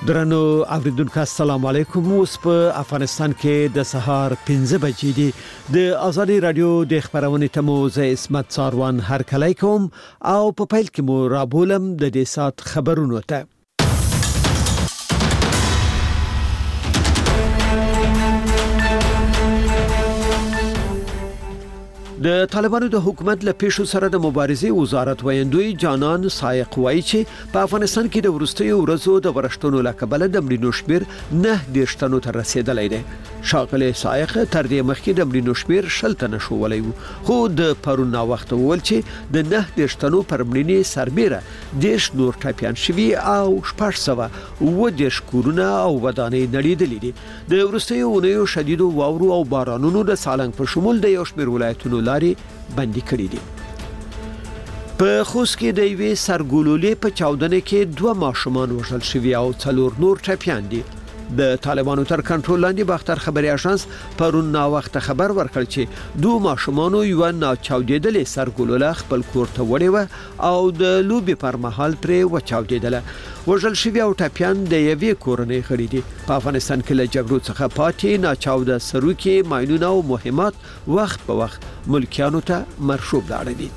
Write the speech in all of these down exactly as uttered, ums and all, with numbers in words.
درنو اوریدونکو السلام علیکم. اوس په افغانستان کې د سهار پنځه بجې دي. د ازادي رادیو د خبرونې تمو زه اسمت ساروان هر کله کوم او په پیل کې مو رابولم د دې سات خبرونو ته. د طالبانو د حکومت له پیښو سره د مبارزې وزارت ویندوی جانان سایق وایي چې په افغانستان کې د ورستیو ورځو د ورشتونو لکبل د مړینو شمیر نه دیشتنو تر رسیدلی دی. شاغله سایق تر دې مخکې د مړینو شمیر شلته نشو ولای خو د پرون وخت ول چې د نه دیشتنو پر مړینې سربېره دیش نور ټاپیان شوی او شپږ سوه و دیش کورونه او ودانې نړیدلې دي. د ورستیو ونیو شدید واورو او بارانونو د سالنګ په شمول د یو شمیر ولایتونو لاري بندي کړی دي. په خوست کې د یوې سرګولولې په چاودنه کې دوه ماشومان وژل شوي او څلور نور ټپيان دي. د طالبانو تر کنټرول لاندې باختر خبري اژانس پرون نا وخت خبر ورکړ چې دوه ماشومان یو نه چاودېدل سرګولوله خپل کور ته وړي و او د لوبي پر مهال پرې و چاودېدل. وژل شوي او ټپيان د یوې کورنۍ غړي دي. په افغانستان کې له جګړو څخه پاتې نه چاوده سروکي ماينونه او مهمات وخت په وخت ملکیانو ته مرشوب لاړ دي.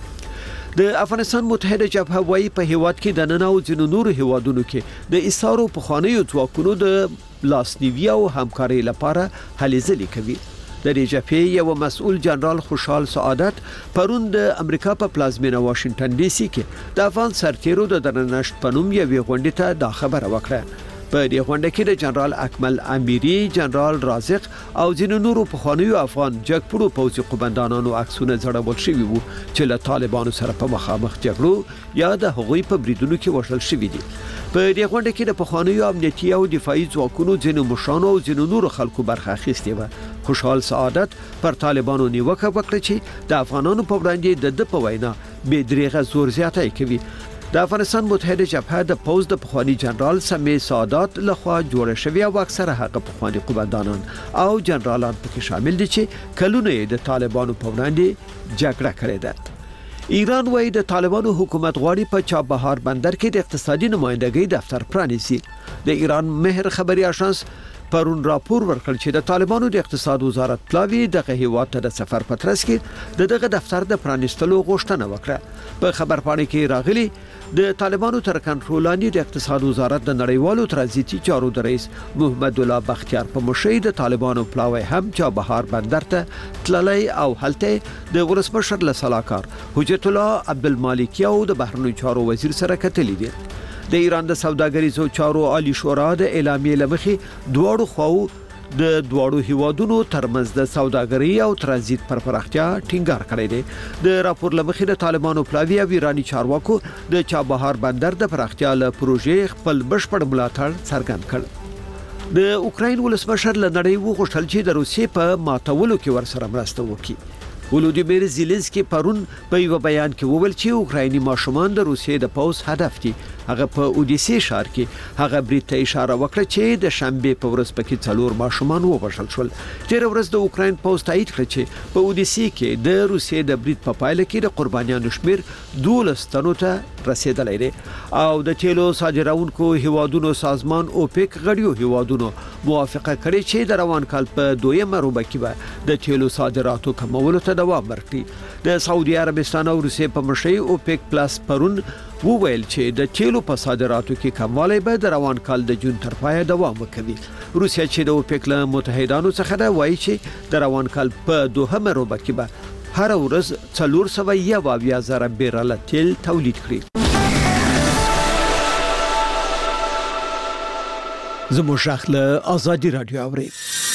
د افغانستان متحده جبهه وايي په هیواد کې د نننو ځینو نورو هیوادونو کې د ایثارو په خوانیو ځواکونو د لاسنیوي او همکاري لپاره هلې ځلې کوي. د دې جبهې یو مسؤل جنرال خوشحال سعادت پرون د امریکا په پلازمینه واشنگټن ډي سي کې د افغان سرتیرو د درنښت پنوم یوې غونډې ته دا خبره وکړه. په دې غونډه کې د جنرال اکمل امیری، جنرال رازق او ځینو نورو په خوانیو افغان جګپړو پوځي قومندانانو عکسونه ځړول شوي وو چې له طالبانو سره په مخامخ جګړو یا د هغوی په بریدونو کې وژل شوي دي. په دې غونډه کې د پخوانیو امنیتي او دفاعي ځواکونو ځینو مشرانو او ځینو نورو خلکو برخه اخیستې و. خوشحال سعادت پر طالبانو نیوکه وکړه چې د افغانانو په وړاندې د د په وینا بې دریغه زور زیاتی کوي. د افغانستان متحده جبهه د پوز د پخوانی جنرال سمې سعادت لخوا جوړ شوی او اکثره هغه پخوانی قومندانان او جنرالان پکې شامل دي چې کلونه د طالبانو په وړاندې جګړه کړې ده. ایران وايي د طالبانو حکومت غواړي په چابهار بندر کې د اقتصادي نمائندګۍ دفتر پرانیزي. د ایران مهر خبري اژانس پرون راپور ورکړ چې د طالبانو د اقتصاد وزارت پلاوی دغه هیواد ته د سفر پترس کې د دغه دفتر د پرانیستلو غوښتنه وکړه. په خبر پاڼه کې راغلي د طالبانو تر کنټرول لاندې د اقتصاد وزارت د نړیوالو ترانزیتي چارو د رئیس محمد الله بختیار په مشرۍ د طالبانو پلاوی هم چابهار بندر ته تللی او هلته د ولسمشر له سلاکار حجت الله عبدالمالکی او د بهرنیو چارو وزیر سره کتلې دي. د ایران د سوداګریزو چارو عالی شورا د اعلامیې لمخې دواړو خواو د دواړو هیوادونو ترمنځ د سوداګرۍ او ترانزیت پر پراختیا ټینګار کړی دی. د راپور لمخې د طالبانو پلاوی او ایرانی چارواکو د چابهار بندر د پراختیا له پروژې خپل بشپړ ملاتړ څرګند کړ. د اوکراین ولسمشر له نړۍ وغوښتل چې د روسیې په ماتولو کې ورسره مرسته وکړي. ولودیمیر زیلنسکي پرون په یو بیان کې وویل چې اوکرایني ماشومان د روسیې د پوز هدف دي. هغه په اودیسې ښار کې هغه برید ته اشاره وکړه چې د شنبه په ورځ پکې څلور ماشومان ووژل شول. تیر ورځ د اوکراین پوز تایید کړ چې په اودیسې کې د روسیې د برید په پایله کې د قربانیانو شمیر دولس تنو ته رسیدلی دی او د تیلو صادرونکو هیوادونو سازمان اوپک غړیو هیوادونو موافقه کړې چې د روان کال په دویمه روبه کې به د تیلو صادراتو کمولو ته دوام ورکړي. د سعودي عربستان او روسیې په مشرۍ اوپک پلس پرون وویل چې د تیلو په صادراتو کې کموالی به د روان کال د جون تر پایه دوام وکړي. روسیا چې د اوپک له متحدانو څخه ده وایي چې د روان کال په دوهمه روبه کې به هر ورځ څلور سوه یو اویا زره بیرله تیل تولید کړي. زموږ شخص له ازادي رادیو اوري.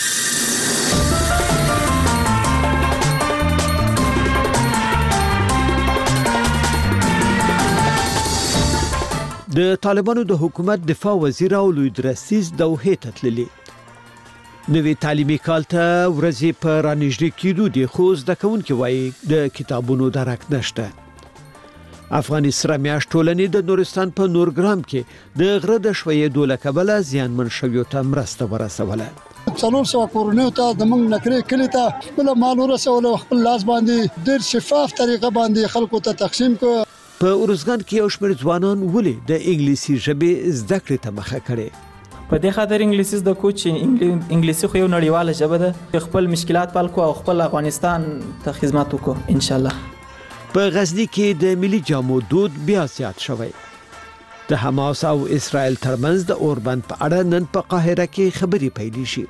د طالبانو د حکومت دفاع وزیر او لوی درسیز دوحې ته تللی. نوې تعلیمي کال ته ورځې په رانږدې کېدو دي خو زده کوونکي وایي د کتابونو درک نشته. افغاني سره میاشت ټولنې د نورستان په نورګرام کې د غره د شویېدو له کبله زیانمن شویو ته مرسته ورسوله. څلور سوه کورنیو ته د موږ نکرې کلي ته خپل مال ورسول او خپل لاس باندې ډېر شفاف طریقه باندې خلکو ته تقسیم کړ. په اورزګان کې یو شمېر ځوانان ولې د انګلیسي ژبې زده کړې ته مخه کړې. په دې خاطر انګلیسي زده کو چې انګلیسي خو یو نړیواله ژبه ده، خپل مشکلات حل کو او خپل افغانستان ته خدمت وکړو ان شاء الله. په غزنی کې د ملي جامو دود بیا زیات شوی. د حماس او اسرائیل ترمنځ د اوربند په اړه نن په قاهره کې خبري پیل شي.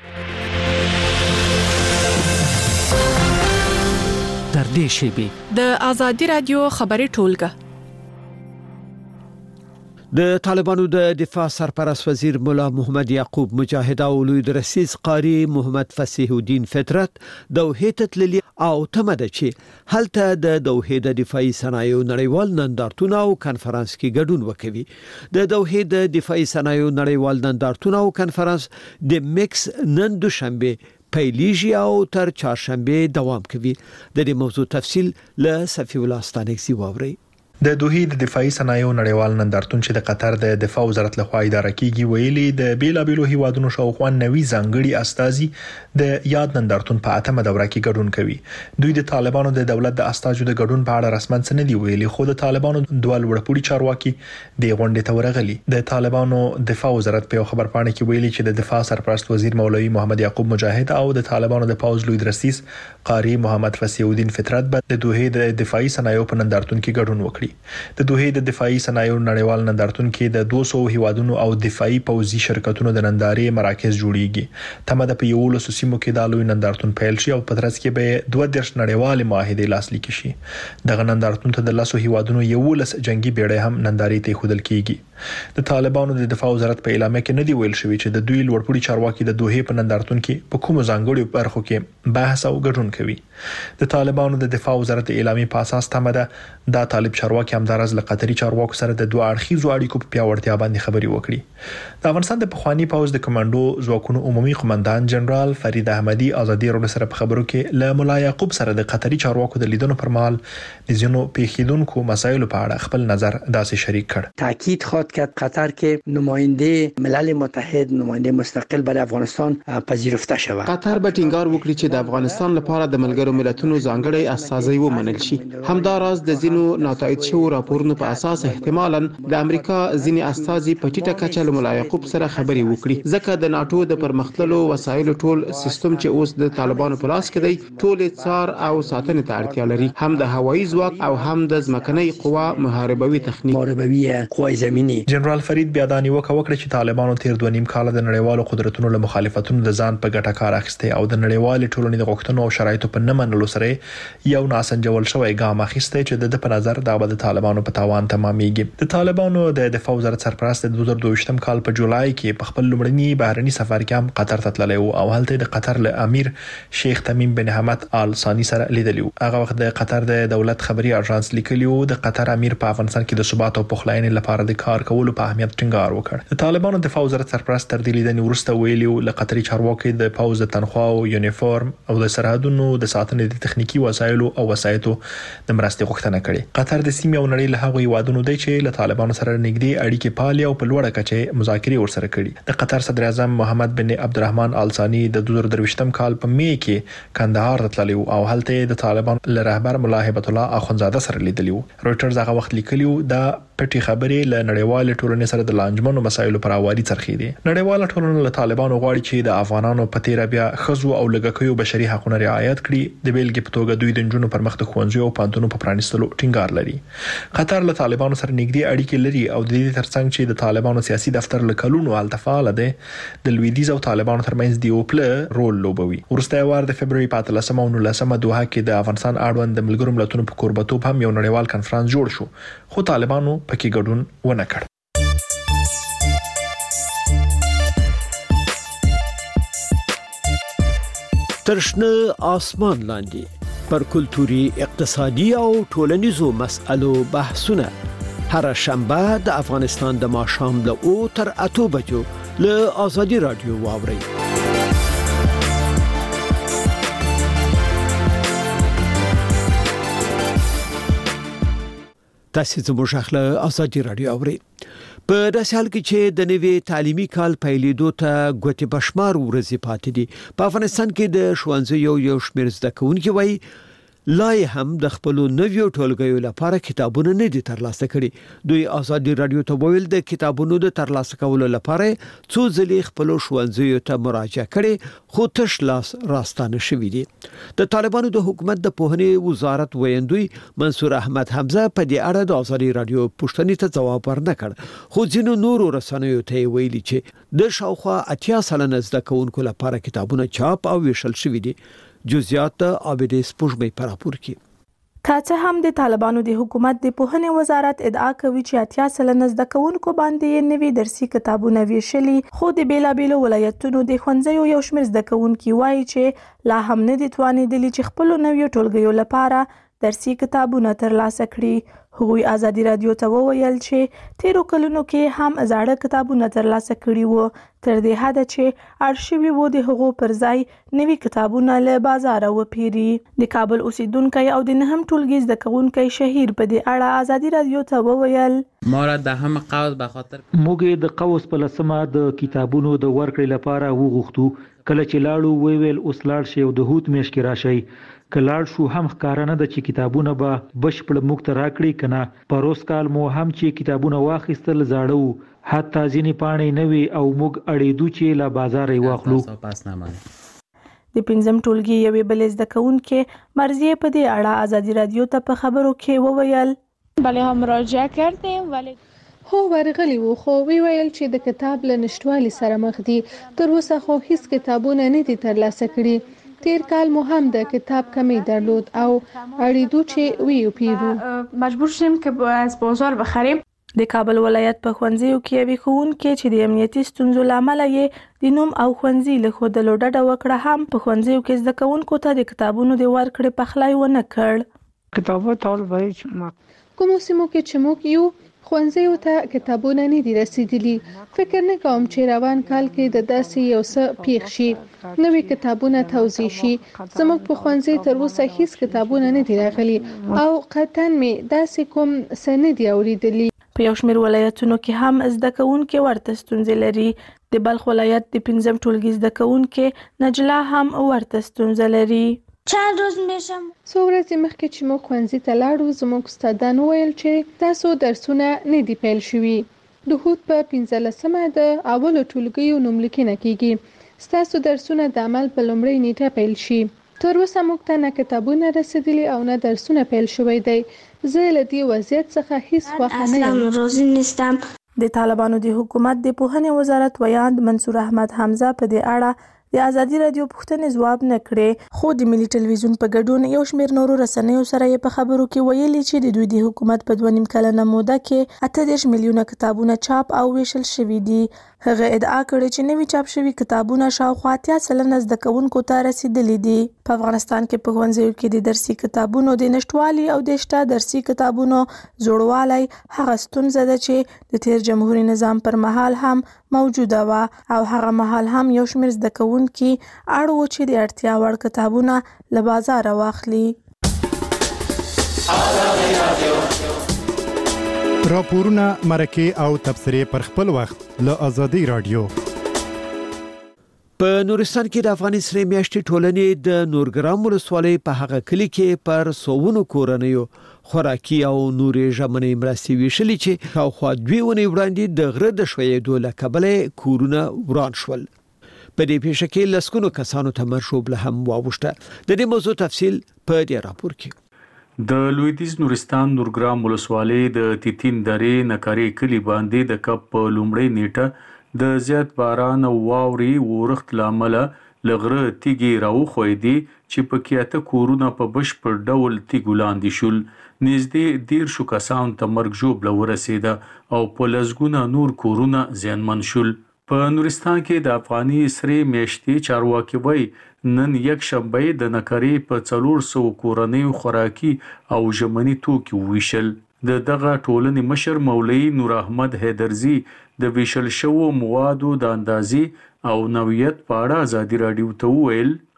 تر دې شی د آزادی رادیو خبري ټولګه. د طالبانو د دفاع سرپرست وزیر مولا محمد یعقوب مجاهد او لوی درسیز قاری محمد فصیح الدین فطرت دوحه ته تللی او تمده چې هلته د دوحه د دفاعي صنایعو نړیوال نندارتون او کانفرنس کې ګډون وکوي. د دوحه د دفاعي صنایعو نړیوال نندارتون او کانفرنس د میکس نن دوشنبه پیلیږي او تر چهارشنبه دوام کوي. د دې موضوع تفصیل له صفی الله ستانکزی واوري. د دوحه د دفاعي صنایعو نړیوال نندارتون چې د قطر د دفاع وزارت لخوا اداره کیږي ویلي د بیلابیلو هیوادونو شاوخوا نوي ځانګړي استازي د یاد نندارتون په اتمه دوره کې ګډون کوي. دوی د طالبانو د دولت د استازو د ګډون په اړه رسمن څه نه دی ویلي، خو د طالبانو دوه لوړپوړي چارواکي د غونډې ته ورغلي. د طالبانو دفاع وزارت په خبر پاڼه کې ویلي چې د دفاع سرپرست وزیر مولوی محمد یعقوب مجاهد او د طالبانو د پاوز لوی درسیس قاری محمد فصیح الدین فطرت به د دوحه د دفاعي صنایعو په نندارتون کې ګډون وکړي. د دوحه د دفاعي صنایعو نړیوال نندارتون کې د دوه سوه هیوادونو او دفاعي پوځي شرکتونو د نندارې مراکز جوړیږي. تمه د په یو لسو سیمو کې د لوی نندارتون پیل شي او په ترڅ کې به دوه درش نړیوال معاهده لاسلیک شي. دغه نندارتون ته د لسو هیوادونو یو لس جنگي بیړۍ هم نندارې ته خودل کیږي. د طالبانو د دفاع وزارت په اعلامیه کې نه دی ویل شوی چې د دوی لوړپوړي چارواکي د دوحه په نندارتون کې په کومو ځانګړو برخو کې بحث او ګډون کوي. د طالبانو د دفاع وزارت اعلامیه په اساس تمه ده د طالب چارواکي همدارز له قطري چارواکو سره د دوه اړخیزو اړیکو په پیاوړتیا باندې خبري وکړي. د افغانستان د پخوانی پوز د کمانډو ځواکونو عمومي قومندان جنرال فرید احمدي ازادي رادیو سره په خبرو کې له مولا یعقوب سره د قطري چارواکو د لیدنو پر مهال د ځینو پیښیدونکو مسایلو په اړه خپل نظر داسې شریک کړ. تاکید خواد کرد قطر که نماینده ملل متحد، نماینده مستقل برای افغانستان پذیرفته شود. قطر به ټینګار وکړي چې د افغانستان لپاره د ملګرو ملتونو ځانګړی استازی ومنل شي. همداراز د ځینو ناتایید شوو راپورونو په اساس احتمالاً د امریکا ځینې استازي په ټیټه کچه له مولا یعقوب سره خبري وکړي، ځکه د ناتو د پرمختللو وسایلو ټول سیستم چې اوس د طالبانو په لاس کې دی ټول څار او ساتنې ته اړتیا لري، هم د هوایي ځواک او هم د ځمکنۍ قوا محاربوي تخنیک محاربوي قوای زمینی. جنرال فرید بیا دا نیوکه وکړه چې طالبانو تیر دوه نیم کال د نړیوالو قدرتونو له مخالفتونو د ځان په ګټه کار اخیسته او د نړیوال ټولنې د غوښتنو او شرایطو په نه منلو سره یو ناسنجول شوی ګام اخیسته چې د په نظر دا به د طالبانو په تاوان تمامېږي. د طالبانو د دفاع وزارت سرپرست د دوه زره دوه ویشتم کال په جولای کې په خپل لومړني بهرني سفر کې هم قطر ته تللی او هلته د قطر له امیر شیخ تمیم بن حمد آل ثانی سره لیدلی. هغه وخت د قطر د دولت خبري اژانس لیکلی و د قطر امیر په افغانستان کې د ثبات او پخلاینې لپاره د کار کولو په اهمیت ټینګار وکړ. د طالبانو دفاع وزارت سرپرست تر دې لیدنې وروسته ویلي له قطري چارواکي د پوز د تنخوا او یونیفورم او د سرحدونو د ساتنې د تخنیکی وسایلو او وسایتو د مرستې غوښتنه کړې. قطر د سیمې او نړۍ له هغو هیوادونو دی چې له طالبانو سره نږدې اړیکې پالي او په لوړه کچه مذاکرې ورسره کړي. د قطر صدر اعظم محمد بن عبدالرحمن آل ثانی د دوه زره درویشتم کال په می کې کندهار ته تللی او هلته د طالبان له رهبر مولا هیبت الله اخونزاده سره لیدلی. رويټرز هغه وخت لیکلی دا پټي خبرې له نړیوال ټولنې سره د لانجمنو مسایلو پر اواري څرخي دي. نړیوال ټولنه له طالبانو غواړي چې د افغانانو په تیر بیا خزو او لګکیو بشري حقوقو رعایت کړي. د بیلګې په توګه دوی د جنونو پر مخ د خوندزو او پانتونو په پرانیستلو ټینګار لري. قطر له طالبانو سره نږدې اړیکې لري او د دې ترڅنګ چې د طالبانو سیاسي دفتر له کلونو التفاله ده د لویدیز او طالبانو ترمنځ دی اوپل رول لوبوي. ورسته وار د فبرवरी په اتلسمه او نولسمه دوحه کې د افغانستان اړوند د ملګرو ملتونو په کوربتوب هم یو نړیوال کانفرنس جوړ شو، خو طالبانو پکې ګډون ونه کړ. ترشنه آسمان لاندې پر کلتوري، اقتصادي او ټولنیزو مسألو بحثونه هر شنبه د افغانستان د ماښام له او تر اتو بجو له آزادي رادیو واورئ. تاسو زموږ خپل آزادي رادیو اورئ. په داسې حال کې چې د نوي تعلیمي کال پیلېدو ته ګوتې بشمار ورځې پاتې دي، په افغانستان کې د ښوونځیو یو شمېر زده کوونکي وایي لا هم د خپل نویو ټولګیو لپاره کتابونه نه دي ترلاسه کړي. دوی ازادي رادیو ته ویل د کتابونو د ترلاسه کولو لپاره څو ځلې خپل ښوونځیو ته مراجعه کړي خو تش لاس راستانه شوې دي. د طالبانو د حکومت د پوهنې وزارت ویندوی منصور احمد حمزه په دې اړه د ازادي رادیو پوښتنې ته ځواب ورنکړ، خو ځینو نورو رسنیو ته ویلي چې د شاوخوا اتیا سلنه زده کوونکو لپاره کتابونه چاپ او ویشل شوي دي. جزئیات عابدې سپوږمۍ پر راپور کې. که څه هم د طالبانو د حکومت د پوهنې وزارت ادعا کوي چې اتیا سلنه زده کوونکو باندې نوي درسي کتابونه ویشلي، خو د بیلابیلو ولایتونو د ښوونځیو یو شمېر زده کوونکي وایي چې لا هم نه دي توانېدلي چې خپلو نویو ټولګیو لپاره درسي کتابونه ترلاسه کړي. هغوی ازادي رادیو ته وویل چې تیرو کلونو کې هم زاړه کتابونه ترلاسه کړي وو، تر دې حده چې اړ شوي وو د هغو پر ځای نوي کتابونه له بازاره وپیري. د کابل اوسیدونکی او د نهم ټولګي زده کوونکی شهیر په دې اړه ازادي رادیو ته وویل ما را د هم قوس به خاطر موږ د قوس په لسمه د کتابونو د ورکړې لپاره وغوښتو، کله چې لاړو ویل اوس لاړ شي او د هوت میش کې راشي. کلاړ شو هم ښکارانه د چې کتابونه به بشپړ موږ ته راکړي کنه. پروس کال مو هم چې کتابونه واخیستل زاړه وو، حتی ځینې پاڼې نوي او موږ اړېدو چې لا بازار یې واخلو. د پنځم ټولګي یوې بلې زده کوونکې مرضیه په دې اړه ازادي رادیو ته په خبرو کې وویل بله هم مراجعه کردیم ولی هو ورغلی وو، خو وی ویل چې د کتاب له نشټوالي سره مخ دي. تر اوسه خو هیڅ کتابونه نه دي ترلاسه کړي. تیر کال مو هم د کتاب کمی درلود او اړیدو چې ویو پیرو مجبور شدیم که از بازار بخریم. د کابل ولایت په ښوونځیو کې یوې ښوونکې چې د امنیتي ستونزو له امله یې د نوم او ښوونځي له ښودلو ډډه وکړه هم په ښوونځیو کې زده کوونکو ته د کتابونو د ورکړې پخلی ونه کړ. کتابونه ټول به چې کومو سیمو کې چې موږ یو ښوونځیو ته کتابونه نه دي رسیدلي. فکر نه کوم چې روان کال کې د داسې یو څه پیښ شي، نوې کتابونه توزیع شي. زموږ په ښوونځي تر اوسه هیڅ کتابونه نه دي راغلي او قطعاً مې داسې کوم څه نه دي اورېدلي. په یو شمېر ولایتونو کې هم زده کوونکي ورته ستونزې لري. د بلخ ولایت د پنځم ټولګي زده کوونکې نجلا هم ورته ستونزه لري. چند روز میشم څو ورځې مخکې چې موږ ښوونځي ته لاړو زموږ استادان وویل چې تاسو درسونه نه دي پیل شوي. د هوت په پنځلسمه د اولو ټولګیو نوملیکنه کیږي. ستاسو درسونه د عمل په لومړۍ نیټه پیل شي. تر اوسه موږ ته نه کتابونه رسیدلي او نه درسونه پیل شوی دی. زه له دې وضعیت څخه هیڅ خوښه نه یم. راضي نیستم. د طالبانو د حکومت د پوهنې وزارت ویاند منصور احمد حمزه په دې اړه د ازادي رادیو پوښتنې ځواب نه کړې، خو د ملي ټلویزیون په ګډون یو شمېر نورو رسنیو سره یې په خبرو کې ویلي چې د دوی د حکومت په دوه نیم کلنه موده کې اته دېرش میلیونه کتابونه چاپ او ویشل شوي دي. هغه ادعا کړې چې نوي چاپ شوي کتابونه شاوخوا اتیا سلنه زده کوونکو ته رسیدلي دي. په افغانستان کې په ښوونځیو کې د درسي کتابونو د نشټوالي او د شته درسي کتابونو زوړوالی هغه ستونزه ده چې د تیر جمهوري نظام پر مهال هم موجوده وه او هغه مهال هم یو شمېر زده کوونکي اړ وو چې د اړتیا وړ کتابونه له بازاره واخلي. راپورونه، مرکې او تبصرې پر خپل وخت له ازادي رادیو. په نورستان کې د افغاني سرې میاشتې ټولنې د نورګرام ولسوالۍ په هغه کلی کې پر سوونو کورنیو خوراکي او نورې ژمنې مرستې ویشلې چې شاوخوا دوې اونۍ وړاندې د غره د ښویېدو له کبله کورونه وران شول. په دې پیښه کې لسګونو کسانو ته مرشوبله هم واوښته. د دې موضوع تفصیل په دې راپور کې. د لویدیځ نورستان نورګرام ولسوالۍ د تیتین درې نکارې کلی باندې د کب په لومړۍ نیټه د زیات باران او واورې ورښت لامل لغره تیږي راوخوېدې چې په کې اته کورونه په بشپړ ډول تیږو لاندې شول. نږدې دیرشو کسانو ته مرګ ژوبله ورسېده او په لسګونه نور کورونه زیانمن شول. په نورستان کې د افغاني سرې میاشتې چارواکي وایي نن یک شنبه د نکرې په څلور سوه کورنیو خوراکي او ژمني توکي وویشل. د دغه ټولنې مشر مولوي نور احمد حیدرزي د ویشل شوو موادو د اندازې او نوعیت په اړه ازادي رادیو ته وویل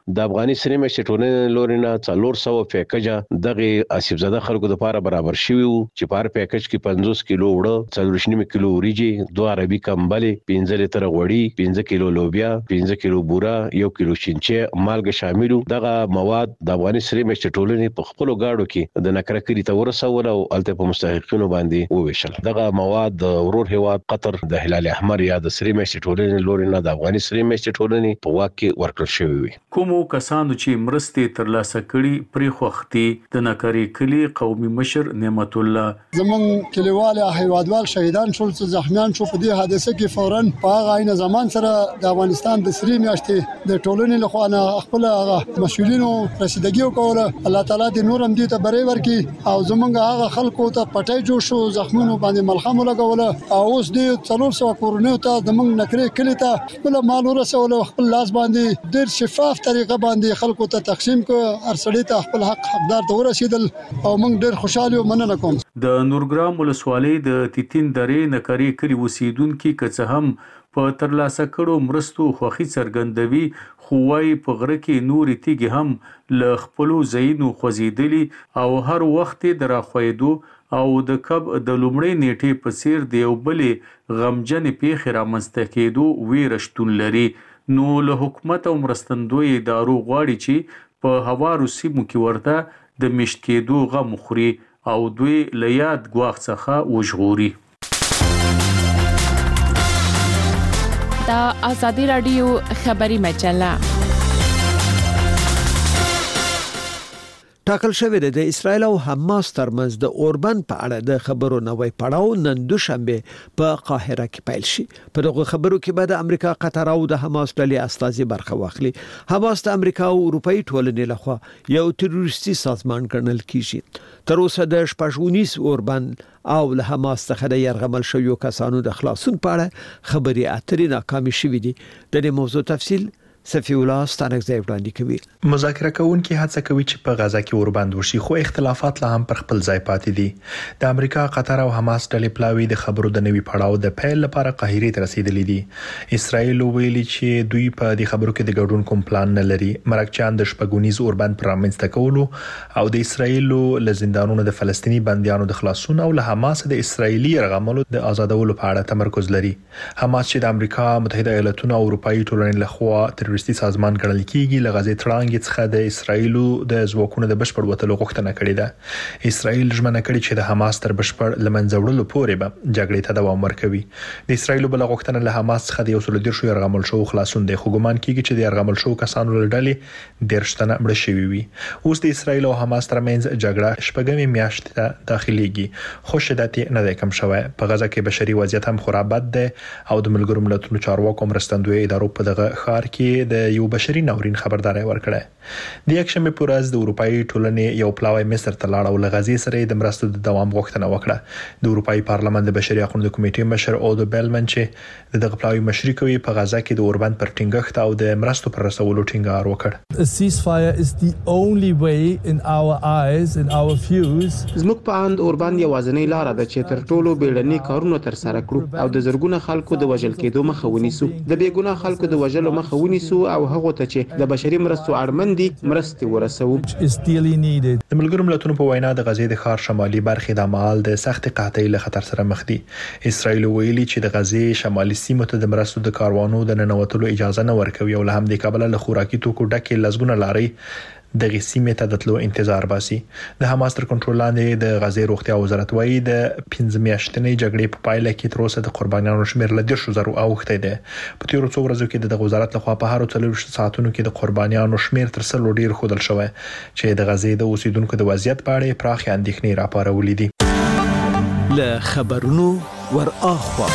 د افغاني سینما ټولنې لورینه څلور سوه پیکجه دغه اسیب زده خلکو لپاره برابر شوی وو چې په هر پیکج کې پنځوس کیلو وړه څلور شنیمه کیلو وریجې دوه عربي کمبلې پنځه لیټره غوړي پنځه کیلو لوبیا پنځه کیلو بوره یو کیلو چینچه مالګه شامل دغه مواد د افغاني سینما ټولنې په خپل گاډو کې د نکرکری ته ورسول او الته په مستحقینو باندې وویشل دغه مواد د ورور هیواد قطر د هلال احمر یا د سینما ټولنې لورینه د افغاني سینما ټولنې په واک کې ورکړل شوی وي کومو کسانو چې مرستې ترلاسه کړي پرې خوختي د نکري کلی قومي مشر نعمت الله زمون کلیوال هیوادوال شهیدان شول څه زخمیان شو په دې حادثه کې فوراً په هغه عین زمان سره د افغانستان د سری میاشتې د ټولنې له خوا نه خپل مسؤلینو رسیدګي وکوله الله تعالی دې نورم دې ته بری ورکي او زمونږ هغه خلکو ته پټای جوړ شو زخمونو باندې ملخم لګوله او اوس دې څلور سوه کورونو ته زمونږ نکري کلی ته خپل مال ورسول خپل لاس باندې ډېر شفاف طریقه باندې خلکو ته تقسیم کو هر سړی ته خپل حق حقدار ته ورسیدل او موږ ډېر خوشاله مننه کوم د نورګرام ولسوالۍ د تیتین درې نکري کلی اوسیدونکو که هم په ترلاسه کړو مرستو خوخي څرګندوي خو وايي په غره کې نورې تیږې هم له خپلو ځایونو خوځېدلي او هر وخت د راخوېدو او د کب د لومړۍ نیټې په څیر د یو بلې غمجنې پیښې رامنځته کېدو ویره شتون لري نو له حکومت او مرستندوی ادارو غواړي چې په هوارو سیمو کې ورته د مشت کېدو غم خوري او دوی له یاد ګواښ څخه وژغوري دا آزادی رادیو خبری مجله ټاکل شوې ده د اسرایل او حماس ترمنځ د اوربن په اړه د خبرو نوې پړاو نن دوشنبه په قاهره کې پیل شي په دغه خبرو کې به د امریکا قطر او د حماس ډلې استازي برخه واخلي حماس د امریکا او اروپאי ټولنې لخوا یو تروریستي سازمان ګڼل کیږي تر اوسه د شپږونیس اوربن او له حماس څخه د يرغمل شویو کسانو د خلاصون په اړه خبري اترې ناکامې شوې دي د دې موضوع تفصیل صفی الله ستانک ځای وړاندې کوي مذاکره کوونکي هڅه کوي چې په غزا کې اوربند وشي خو اختلافات لا هم پر خپل ځای پاتې دي د امریکا قطر او حماس ډلې پلاوي د خبرو د نوي پړاو د پیل لپاره قاهره ته رسیدلې دي اسرائیل ویلي چې دوی په دې خبرو کې د ګډون کوم پلان نه لري مرکچان د شپږونیز اوربند پر رامنځته کولو او د اسرائیل له زندانونو د فلسطینی بنديانو د خلاصون او له حماس د اسرائیلي يرغملو د آزادولو په اړه تمرکز لري حماس چې د امریکا متحده ایالاتونو او اروپאי ټولنې لخوا سازمان ګڼل کیږي لغزي ترانګ څخه د اسرایلو د ځواکونو د بشپړ وټلو غوښتنه کړې ده اسرایل ژمنه کړې چې د حماس تر بشپړ لمنځوړلو پورې به جګړې ته دوام ورکوي د اسرایلو بل غوښتنه له حماس څخه د یو سل ډیر شو يرغمل شو خلاصون دی خو ګمان کیږي چې د يرغمل شو کسانو لړلې ډیرشتنه مړ شوی وي اوس د اسرایل او حماس ترمنځ جګړه شپږمې میاشت ته داخليږي خو شدت نه ده کم شوی په غزا کې بشري وضعیت هم خرابت ده او د ملګرو ملتونو چارواکو مرستندوی ادارو په دغه خار کې د یو بشري ناورین خبرداري ورکړه د یک شنبه پر ورځ د اروپאי ټولنې یو پلاوی مصر ته لاړ او لغزي سره د مرستو د دوام غوښتنه وکړه د اروپאי پارلمان د بشري حقوقو د کمیټې مشر اودو بیلمن چې دغه پلاوی مشري کوي په غزا کې د اوربند پر ټینګښت او د مرستو پر رسولو ټینګار وکړ A ceasefire is the only way in our eyes in our views زموږ په اند اوربند یوازینی لار ده چې تر ټولو بیړني کارونه تر سره کړو او د زرګونه خلکو د وژل کېدو مخه ونیسو د بیګونه خلکو د وژلو مخه ونیسو او هغه ته چې د بشري مرستو اړمندي مرستې ورسوي د ملګرو ملتونو په وینا د غزې د ښار شمالي برخې د مال د سخت قحطۍ له خطر سره مخ دي اسرائیل ویلي چې د غزې شمالي سیمو ته د مرستو د کاروانو د ننوتلو اجازه نه ورکوي او له هم د کابل له خوراکي توکو ډکه لزګونه لاري د غسیمه ته د تلو انتظار باسي د حماس تر کنټرول لاندې د غزې روغتیا وزارت وایي د پنځه میاشتنې جګړې په پایله کې تر اوسه د قربانیانو شمېر له ډیر شو زرو اوخته ده په تیرو څو ورځو کې د وزارت لخوا په هر څلور ساعتونو کې د قربانیانو شمېر تر سلو ډیر خودل شوی چې د غزې د اوسیدونکو د وضعیت په اړه پراخ اندېښنې راپارولې دي له خبرونو ور اخوا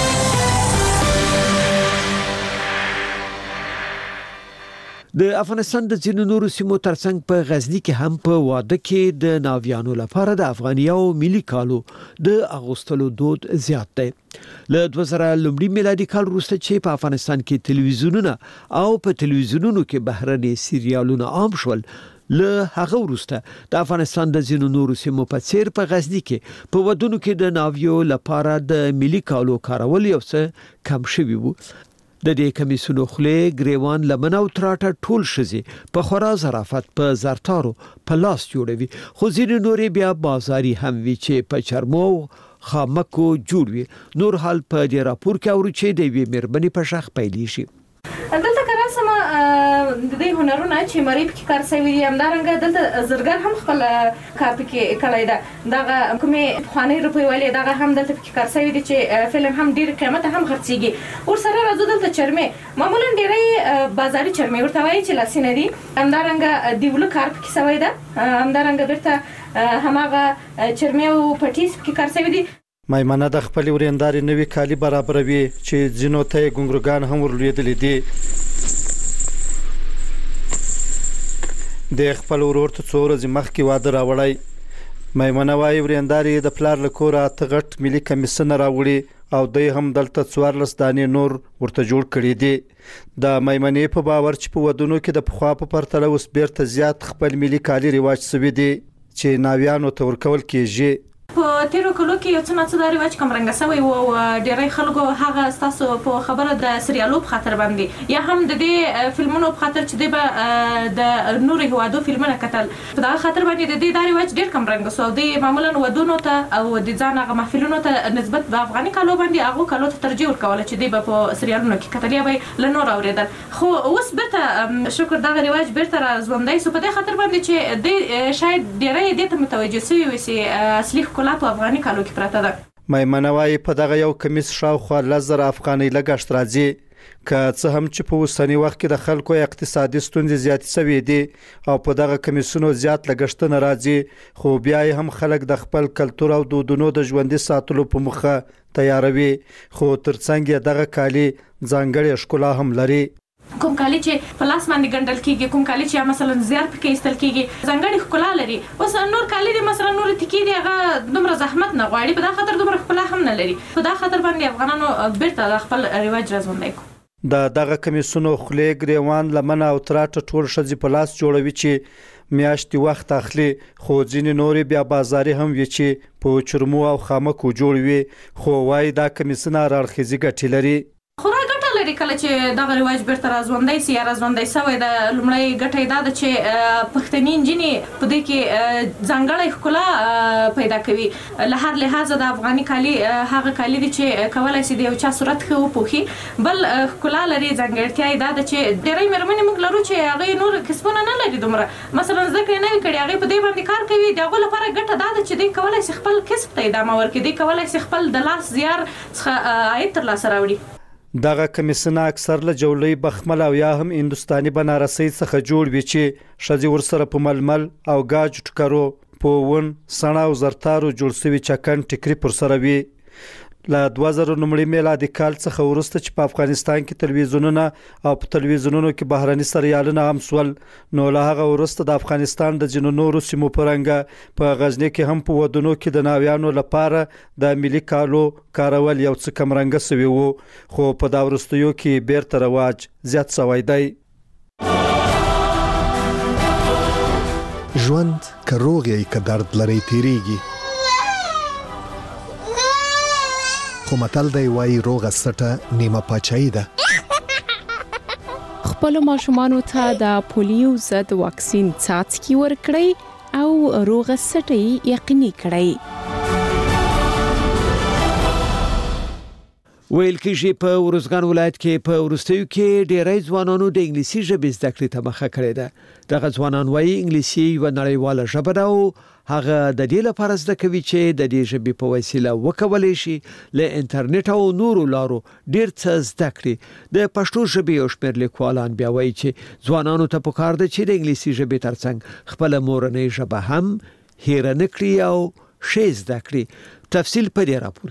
د افغانستان د ځینو نورو سیمو ترڅنګ په غزنی کې هم په واده کې د ناویانو لپاره د افغانیو ملي کالو د اغوستلو دود زیات دی له دوه زره لومړي میلادي کال وروسته چې په افغانستان کې تلویزیونونه او په تلویزیونونو کې بهرني سریالونه عام شول له هغه وروسته د افغانستان د ځینو نورو سیمو په څیر په غزنی کې په ودونو کې د ناویو لپاره د ملي کالو کارول یو څه کم شوی وو د دې کمیسونو خلې ګریوان لمن او تراټه ټول شزي په خورا ظرافت په زرتارو په لاس جوړوي خو ځینې نورې بیا بازاري هم وي چې په چرمو خامکو جوړ وي. نور حال په دې راپور کې اورو چې د یوې مېرمنې په شخ پیلې شي. دلته کراسمه د دې هنرونه چې مری پکې کار شوی دی همدارنګه دلته زرګر هم خپل کار پکې کړی ده دغه کومې خواني روپۍ ولې دغه هم دلته پکې کار شوی دی چې فلم هم ډیر قیمت هم خرڅيږي ور سره راځو دلته چرمه معمولا ډیرې بازاري چرمه ورته وایي چې لاسینه دي همدارنګه دیولو کار پکې شوی ده همدارنګه بیرته هماغه چرمه او پټیس پکې کار شوی دي. میمنه د خپل ورېنداري نوې کالی برابروي چې ځینو ته ګونګرګان هم ورلوېدلې دي. د خپل ورور ته څو ورځې مخکې واده راوړی. میمنه وایي ورېنداري د پلار له کوره اته غټ ملي کمیسونه راوړي او دوی هم دلته څوارلس دانې نور ورته جوړ کړي دي. د میمنې په باور چې په ودونو کې د پخوا په پرتله اوس بیرته زیات خپل ملي کالي رواج شوي دي چې ناویانو ته ورکول کېږي. په تیرو کلو کې یو څه نه څه د رواج کم رنګ سوی او ډېری خلکو هغه ستاسو په خبره د سریالو په خاطر باندې یا هم د دې فلمونو په خاطر چې د د نورو هوادو فلمونه کتل په دا خاطر باندې د دې د رواج ډېر کم رنګ سو دی معمولا ودونو ته او د ځان هغه محفلونو ته نسبت د افغاني کالو باندې هغه کالو ته ترجیح ورکول چې دی په سریالونو کې کتل یا به لنور اوریدل خو اوس بیرته شکر دا رواج بیرته را ژوندۍ سو په دې خاطر باندې چې د شاید ډېری دې ته متوجه شوي وي چې اصلي ښکلا په افغاني کالو کې پراته ده. میمنه وایي په دغه یو کمیس شاوخوا لس زره افغانۍ لګښت راځي که څه هم چې په اوسني وخت کې د خلکو اقتصادي ستونزې زیاتې شوي دي او په دغه کمیسونو زیات لګښتونه راځي خو بیا هم خلک د خپل کلتور او دودونو د ژوندي ساتلو په موخه تیاروي خو ترڅنګ یې دغه کالي ځانګړې ښکلا هم لري. کوم کالی چې په لاس باندې ګنډل کیږي کوم کالی چې مثلا زیار پکې ایستل کیږي ځانګړي ښکلا لري. اوس نور کالی دي مثلا نور تکي دي هغه دومره زحمت نه غواړي په دا خاطر دومره ښکلا هم نه لري په دا خاطر باندې افغانانو بیرته خپل رواج راځوندای کو. د دغه کمیسونو خلې ګریوان لمن او تراټه ټول شذ په لاس جوړوي چې میاشتې وخت اخلي خو ځینې نورې بیا بازاري هم وي چې په چرمو او خامکو جوړ وي خو وايي دا کمیسونه راړخیزي ګټې لري. خورا ګټه لري کله چې دغه رواج بیرته راځوندۍ سي یا راځوندۍ سوی د لومړی ګټه دا ده چې پښتني نجونې په دې کې ځانګړی ښکلا پیدا کوي له هر لحاظه د افغاني کالي هغه کالي دي چې کولی شي د یو چا صورت ښه وپوښي بل ښکلا لري ځانګړتیا یې دا ده چې ډېری مېرمنې موږ لرو چې هغوی نور کسبونه نه لري دومره مثلا زده کړې نه وي کړې هغوی په دې باندې کار کوي د هغو لپاره ګټه دا ده چې دوی کولی شي خپل کسب ته ادامه ورکړي دوی کولی شي خپل د لاس زیار څخه عاید ترلاسه راوړي. دغه کمیسونه اکثر له جولۍ بخمل او یا هم هندستاني بنارسۍ څخه جوړ وي چې ښځې ورسره په ململ او ګاج ټکرو په ون سڼه او زرتارو جوړ شوي چکن ټیکري پر سره وي. له دوه زره لومړي میلادي کال څخه وروسته چې په افغانستان کې تلویزیونونه او په تلویزیونونو کې بهرني سریالونه هم سول نو له هغه وروسته د افغانستان د ځینو نورو سیمو په رنګه په غزني کې هم په ودونو کې د ناویانو لپاره د ملي کالو کارول یو څه کم رنګه سوي وو خو په دا وروستیو کې بیرته رواج زیات سوی دی. ژوند که روغ یې که درد لري تیریږي خو متل دی وایي روغه سټه نیمه پاچاهي ده. خپلو ماشومانو ته د پولیو ضد واکسین څاڅکي ورکړئ او روغه سټه یې یقیني کړئ. ویل کېږي په ورزګان ولایت کې په وروستیو کې ډېری ځوانانو د انګلیسي ژبې زده کړې ته مخه کړې ده. دغه ځوانان وایي انګلیسي یوه نړیواله ژبه ده او هغه د دې لپاره زده کوي چې د دې ژبې په وسیله وکولی شي له انټرنیټ او نورو لارو ډېر څه زده کړي. د پښتو ژبې یو شمېر لیکوالان بیا وایي چې ځوانانو ته پکار ده چې د انګلیسي ژبې ترڅنګ خپله مورنۍ ژبه هم هېره نه کړي او ښې زده کړي. تفصیل په دې راپور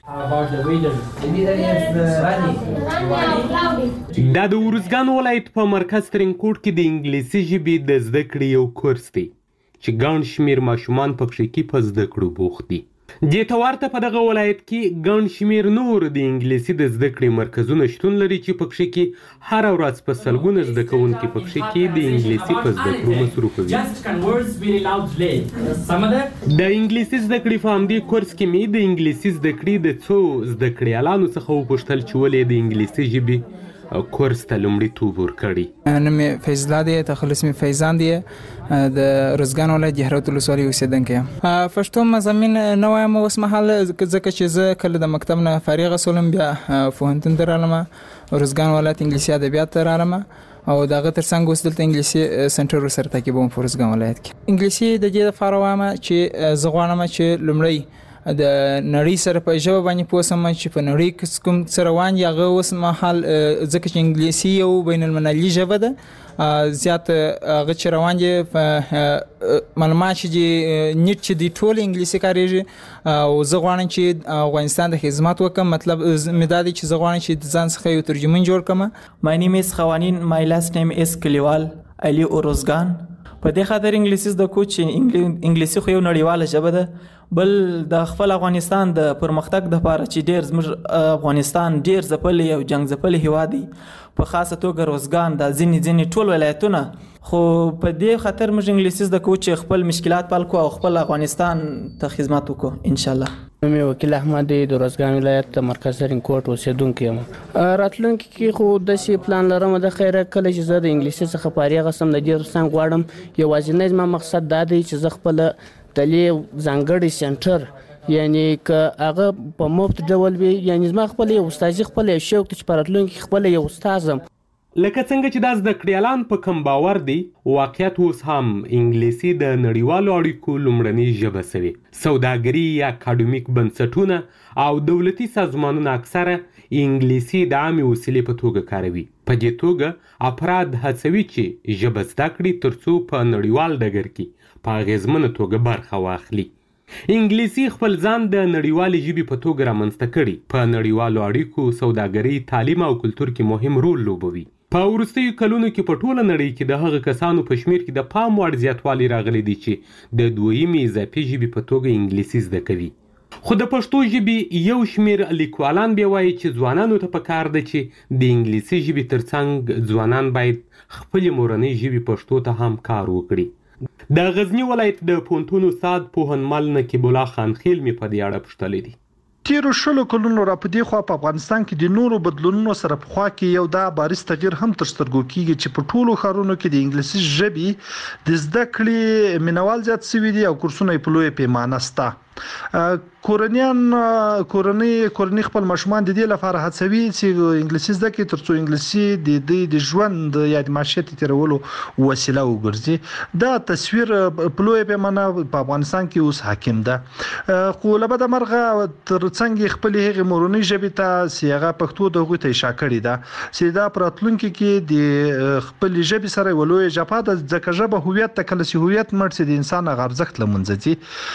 دا د ورزګان ولایت په مرکز ترینکوټ کې د انګلیسي ژبې د زده کړې یو کورس دی چې ګڼ شمېر ماشومان په پکې کې په زده کړو بوخت دي. دې ته ورته په دغه ولایت کې ګڼ شمېر نور د انګلیسي د زده کړې مرکزونه شتون لري چې په پکې کې هره ورځ په سلګونه زده کوونکي په پکې کې د انګلیسي په زده کړو مصروفه وي. د انګلیسي زده کړې په همدې کورس کې مې د انګلیسي زده کړې د څو زده کړیالانو څخه وپوښتل چې ولې د انګلیسي ژبې کورس ته لومړیتوب ورکړی. نوم مې فیض الله دی، تخلص مې فیضان دی، د روزګان ولایت جهرات ولسوالۍ اوسېدونکی یم. پښتو مضامین نه وایم اوس مهال ځکه چې زه کله د مکتب نه فارغه شولم بیا پوهنتون ته رالم، روزګان ولایت انګلیسي ادبیات ته رالم او دغه ترڅنګ اوس دلته انګلیسي سنټر ورسره تعقیبوم په روزګان ولایت کې. انګلیسي د دې لپاره وایم چې زه غواړم چې لومړی د نړۍ سره په ژبه باندې پوه شم چې په نړۍ کې کوم څه روان دي هغه اوس مهال ځکه چې انګلیسي یو بین المللي ژبه ده، زیات هغه چې روان دي معلومات چې نیټ چې دی ټول انګلیسي کاریږي او زه غواړم چې افغانستان د خدمت وکم. مطلب مې دا دی چې زه غواړم چې ځان څخه یو ترجمن جوړ کړم. My name is خوانین، my last name is کلیوال علي اورزګان. په دې خاطر انګلیسي زده کو چې انګلیسي خو یو نړیواله ژبه ده، بل د خپل افغانستان د پرمختګ د لپاره چې ډیر زموږ افغانستان ډیر ځپلی او جنگ ځپلی هیواد دی، په خاصه توګه روزګان د ځینې ځینې ټول ولایتونه، خو په دې خاطر موږ انګلیسي زده کوو چې خپل مشکلات حل کړو او خپل افغانستان ته خدمت وکړو ان شاء الله. نوم یې وکیل احمد دی، د روزګان ولایت د مرکز رینکوټ اوسېدونکی یم. راتلونکي کې خو داسې پلان لرم د خیره کله چې زه د انګلیسي څخه فارغه شم د دې ترڅنګ غواړم یوازینی زما مقصد دا دی چې زه خپله تلې ځانګړی سنټر یعنی که هغه په مفت ډول وي، یعنی زما خپل یو استادي خپل یو شوق دی چې په راتلونکي کې خپل یو استاد یم. لکه څنګه چې دا زده کړیالان په کم باور دي، واقعیت اوس هم انګلیسي د نړیوالو اړیکو لومړنۍ ژبه سوې. سوداګري، اکاډمیک بنسټونه او دولتي سازمانونه اکثره انګلیسي د عامې وسیلې په توګه کاروي. په دې توګه افراد هڅوي چې ژبه زده کړي ترڅو په نړیوال ډګر کې په اغیزمنه توګه برخه واخلي. انګلیسي خپل ځان د نړیوالې ژبې په توګه رامنځته کړي، په نړیوالو اړیکو، سوداګري، تعلیم او کلتور کې مهم رول لوبوي. په وروستیو کلونو کې په ټوله نړۍ کې د هغه کسانو په شمیر کې د پام وړ زیاتوالی راغلی دی چې د دویمې اضافي ژبې په توګه انګلیسي زده کوي. خو د پښتو ژبې یو شمیر لیکوالان بیا وایي چې ځوانانو ته پکار ده چې د انګلیسي ژبې ترڅنګ ځوانان باید خپلې مورنۍ ژبې پښتو ته هم کار وکړي. د غزني ولایت د پوهنتون استاد پوهنمل نقیب الله خان خیل مې په دې اړه پوښتلی دی. تیرو شلو کلونو را په دې خوا په افغانستان کې د نورو بدلونونو سره په خوا کې یو دا بارز تغییر هم تر سترګو کېږي چې په ټولو ښارونو کې د انګلیسي ژبې د زده کړې مینوال زیات شوي دي او کورسونه یې په لویه پیمانه شته. کورنیان کورنۍ کورنۍ خپل ماشومان د دې لپاره هڅوي چې انګلیسي زده کړي ترڅو انګلیسي د د د ژوند یا د معیشت تیرولو وسیله وګرځي. دا تصویر په لویه پیمانه په افغانستان کې اوس حاکم ده. خو له بده مرغه ترڅنګ خپل هغه مورنۍ ژبې ته سیاغه پښتو دغه ته اشاره کړې ده چې دا پر راتلونکي کې د خپل ژبې سره ولوي جپا د ځکه ژبه هویت ته کله چې هویت مرسي د انسان غرزخت لمنځي.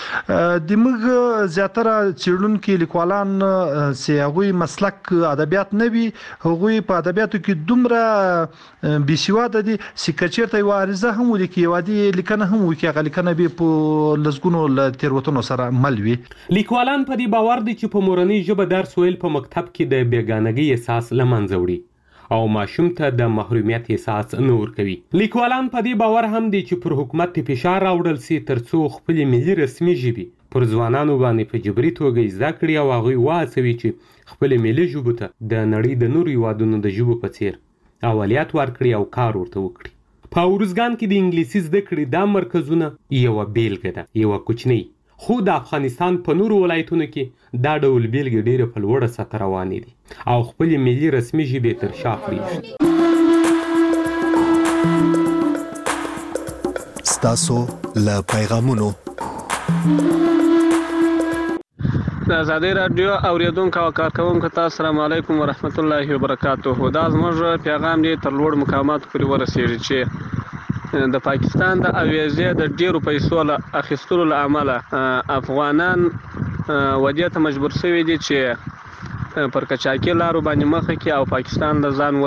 د موږ زیاتره څېړونکي لیکوالان چې هغوی مسلک ادبیات نه وي، هغوی په ادبیاتو کې دومره بې سواده دي چې که چېرته یوه عریضه هم ولیکي، یوه عادي لیکنه هم وکړي، هغه لیکنه به په لسګونو له تېروتنو سره مل وي. لیکوالان په دې باور دي چې په مورنۍ ژبه درس ویل په مکتب کې د بېګانګۍ احساس له منځه وړي او ماشوم ته د محرومیت احساس نه ورکوي. لیکوالان په دې باور هم دي چې پر حکومت فشار راوړل سي ترڅو خپلې ملي رسمي ژبې پر ځوانانو باندې په جبري توګه زده کړي او هغوی وهڅوي چې خپلې ملي ژبو ته د نړۍ د نورو هیوادونو د ژبو په څیر اولویت ورکړي او کار ورته وکړي. په ارزګان کې د انګلیسي زده کړې دا مرکزونه یوه بیلګه ده، یوه کوچنۍ، خو د افغانستان په نورو ولایتونو کې دا ډول بیلګې ډېرې په لوړه سطح روانې دي او خپلې ملي رسمي ژبې تر شا پرېږدي. ستاسو له پیغامونو د آزادۍ راډیو اوریدونکو او کارکوونکو ته السلام علیکم ورحمت الله وبرکاته. دا زموږ پیغام دی تر لوړ مقاماتو پورې ورسېږي چې د پاکستان د اویزې د ډیرو پیسو له اخیستلو له امله افغانان ودې ته مجبور شوي دي چې پر کچاکي لارو باندې مخه کړي او پاکستان د ځان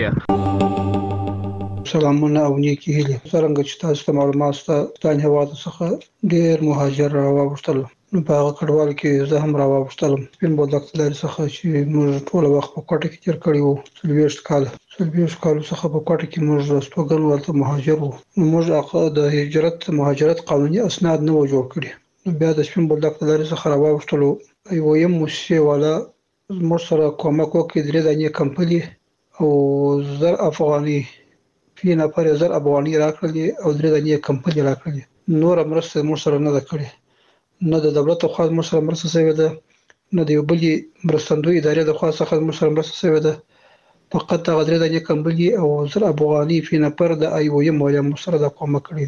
ورسوي. سلامونه او نیکی هیلې. څرنګه چې تاسو ته معلومات شته، ستاسو هیواد څخه ډیر مهاجر راوښتل، نو په هغه کډوال کې زه هم راوښتلم. سپین بولدک لارې څخه چې موږ ټول وخت په کوټه کې تیر کړی وو، څلوېښت کاله څلوېښت کالو څخه په کوټه کې موږ ستوګن ورته مهاجر وو. نو موږ د هجرت مهاجرت قانوني اسناد نه و جوړ کړي. نو بیا د سپین بولدک لارې څخه راوښتلو، یو یم موسسې والا موږ سره کومک وکړي، درې دانې کمپنۍ او زر افغاني په نفر زر افغاني راکړل او درې دنیا کمپنی راکړل نور مرسته مو سره نه کړې نه د دولت خو مو سره مرسته شوی ده نه د یو بل مرستندوی ادارې د خاصه خدمت مو سره مرسته شوی ده فقط د غدرې د کمبلي او زر افغاني په نفر د ایو یم ولا مو سره د کومه کړی